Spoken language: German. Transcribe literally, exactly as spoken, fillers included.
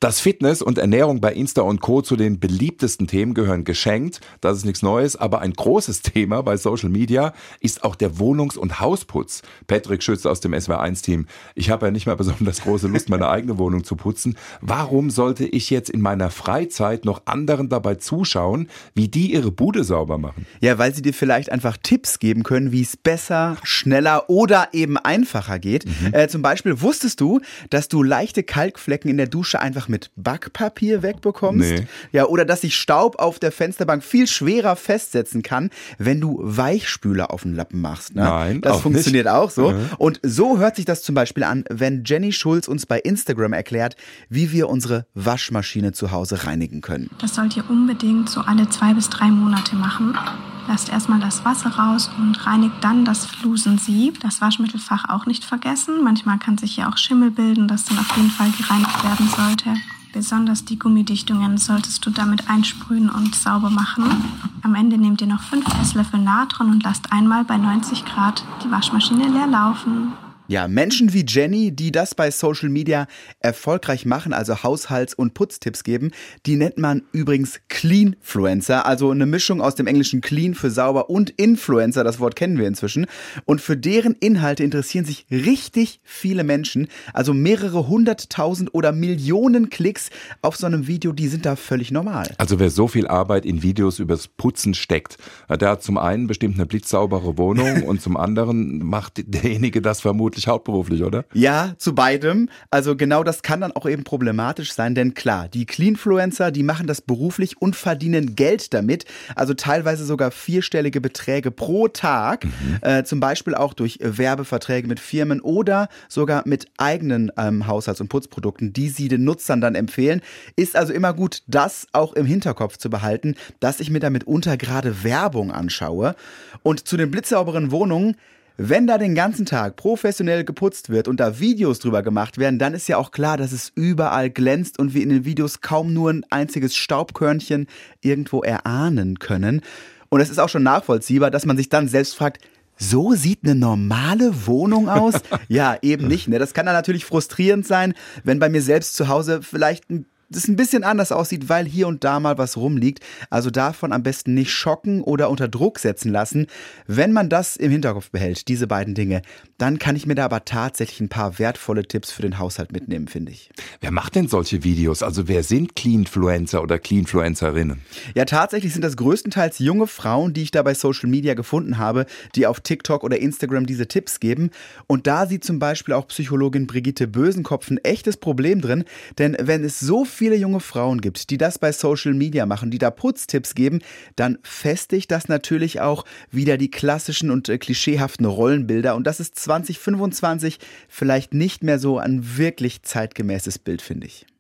Dass Fitness und Ernährung bei Insta und Co. zu den beliebtesten Themen gehören, geschenkt. Das ist nichts Neues. Aber ein großes Thema bei Social Media ist auch der Wohnungs- und Hausputz. Patrick Schütz aus dem S W R eins Team. Ich habe ja nicht mal besonders große Lust, meine eigene Wohnung zu putzen. Warum sollte ich jetzt in meiner Freizeit noch anderen dabei zuschauen, wie die ihre Bude sauber machen? Ja, weil sie dir vielleicht einfach Tipps geben können, wie es besser, schneller oder eben einfacher geht. Mhm. Äh, zum Beispiel, wusstest du, dass du leichte Kalkflecken in der Dusche einfach mit Backpapier wegbekommst? Nee. Ja, oder dass sich Staub auf der Fensterbank viel schwerer festsetzen kann, wenn du Weichspüler auf den Lappen machst. Ne? Nein, das auch funktioniert nicht. auch so. Mhm. Und so hört sich das zum Beispiel an, wenn Jenny Schulz uns bei Instagram erklärt, wie wir unsere Waschmaschine zu Hause reinigen können. Das sollt ihr unbedingt so alle zwei bis drei Monate machen. Lasst erstmal das Wasser raus und reinigt dann das Flusensieb. Das Waschmittelfach auch nicht vergessen. Manchmal kann sich ja auch Schimmel bilden, das dann auf jeden Fall gereinigt werden sollte. Besonders die Gummidichtungen solltest du damit einsprühen und sauber machen. Am Ende nehmt ihr noch fünf Esslöffel Natron und lasst einmal bei neunzig Grad die Waschmaschine leer laufen. Ja, Menschen wie Jenny, die das bei Social Media erfolgreich machen, also Haushalts- und Putztipps geben, die nennt man übrigens Cleanfluencer, also eine Mischung aus dem englischen Clean für sauber und Influencer, das Wort kennen wir inzwischen. Und für deren Inhalte interessieren sich richtig viele Menschen, also mehrere hunderttausend oder Millionen Klicks auf so einem Video, die sind da völlig normal. Also wer so viel Arbeit in Videos übers Putzen steckt, der hat zum einen bestimmt eine blitzsaubere Wohnung und zum anderen macht derjenige das vermutlich hauptberuflich, oder? Ja, zu beidem. Also genau das kann dann auch eben problematisch sein, denn klar, die Cleanfluencer, die machen das beruflich und verdienen Geld damit, also teilweise sogar vierstellige Beträge pro Tag, mhm. äh, zum Beispiel auch durch Werbeverträge mit Firmen oder sogar mit eigenen ähm, Haushalts- und Putzprodukten, die sie den Nutzern dann empfehlen. Ist also immer gut, das auch im Hinterkopf zu behalten, dass ich mir da mitunter gerade Werbung anschaue. Und zu den blitzsauberen Wohnungen, wenn da den ganzen Tag professionell geputzt wird und da Videos drüber gemacht werden, dann ist ja auch klar, dass es überall glänzt und wir in den Videos kaum nur ein einziges Staubkörnchen irgendwo erahnen können. Und es ist auch schon nachvollziehbar, dass man sich dann selbst fragt, so sieht eine normale Wohnung aus? Ja, eben nicht. Ne? Das kann dann natürlich frustrierend sein, wenn bei mir selbst zu Hause vielleicht ein das ein bisschen anders aussieht, weil hier und da mal was rumliegt. Also davon am besten nicht schocken oder unter Druck setzen lassen. Wenn man das im Hinterkopf behält, diese beiden Dinge, dann kann ich mir da aber tatsächlich ein paar wertvolle Tipps für den Haushalt mitnehmen, finde ich. Wer macht denn solche Videos? Also wer sind Cleanfluencer oder Cleanfluencerinnen? Ja, tatsächlich sind das größtenteils junge Frauen, die ich da bei Social Media gefunden habe, die auf TikTok oder Instagram diese Tipps geben. Und da sieht zum Beispiel auch Psychologin Brigitte Bösenkopf ein echtes Problem drin, denn wenn es so viele junge Frauen gibt, die das bei Social Media machen, die da Putztipps geben, dann festigt das natürlich auch wieder die klassischen und äh, klischeehaften Rollenbilder. Und das ist zwanzig fünfundzwanzig vielleicht nicht mehr so ein wirklich zeitgemäßes Bild, finde ich.